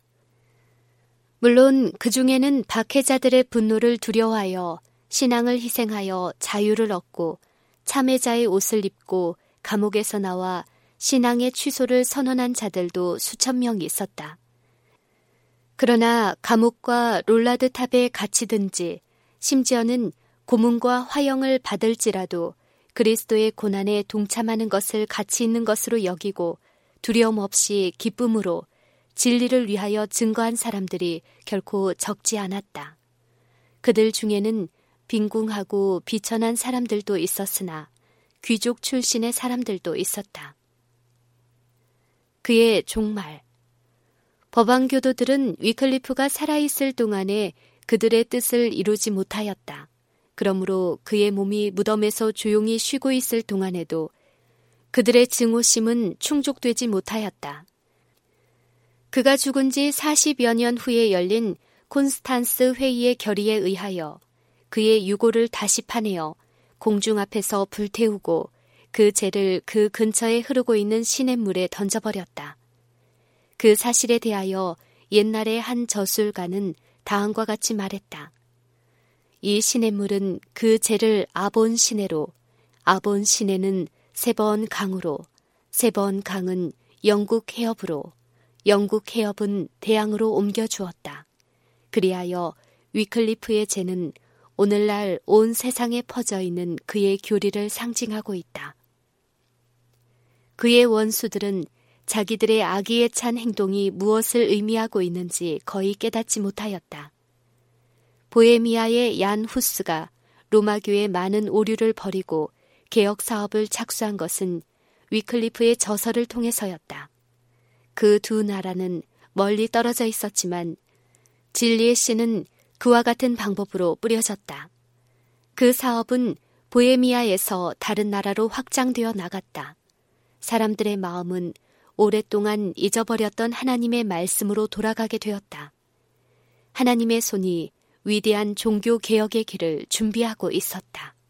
물론 그 중에는 박해자들의 분노를 두려워하여 신앙을 희생하여 자유를 얻고 참회자의 옷을 입고 감옥에서 나와 신앙의 취소를 선언한 자들도 수천 명이 있었다. 그러나 감옥과 롤라드 탑에 갇히든지 심지어는 고문과 화형을 받을지라도 그리스도의 고난에 동참하는 것을 가치 있는 것으로 여기고 두려움 없이 기쁨으로 진리를 위하여 증거한 사람들이 결코 적지 않았다. 그들 중에는 빈궁하고 비천한 사람들도 있었으나 귀족 출신의 사람들도 있었다. 그의 종말. 법왕교도들은 위클리프가 살아있을 동안에 그들의 뜻을 이루지 못하였다. 그러므로 그의 몸이 무덤에서 조용히 쉬고 있을 동안에도 그들의 증오심은 충족되지 못하였다. 그가 죽은 지 사십여 년 후에 열린 콘스탄스 회의의 결의에 의하여 그의 유골을 다시 파내어 공중 앞에서 불태우고 그 재를 그 근처에 흐르고 있는 시냇물에 던져버렸다. 그 사실에 대하여 옛날의 한 저술가는 다음과 같이 말했다. 이 시냇물은 그 재를 아본 시내로, 아본 시내는 세 번 강으로, 세 번 강은 영국 해협으로, 영국 해협은 대양으로 옮겨주었다. 그리하여 위클리프의 재는 오늘날 온 세상에 퍼져 있는 그의 교리를 상징하고 있다. 그의 원수들은 자기들의 악의에 찬 행동이 무엇을 의미하고 있는지 거의 깨닫지 못하였다. 보헤미아의 얀 후스가 로마교의 많은 오류를 버리고 개혁 사업을 착수한 것은 위클리프의 저서를 통해서였다. 그 두 나라는 멀리 떨어져 있었지만 진리의 씨는 그와 같은 방법으로 뿌려졌다. 그 사업은 보헤미아에서 다른 나라로 확장되어 나갔다. 사람들의 마음은 오랫동안 잊어버렸던 하나님의 말씀으로 돌아가게 되었다. 하나님의 손이 위대한 종교 개혁의 길을 준비하고 있었다.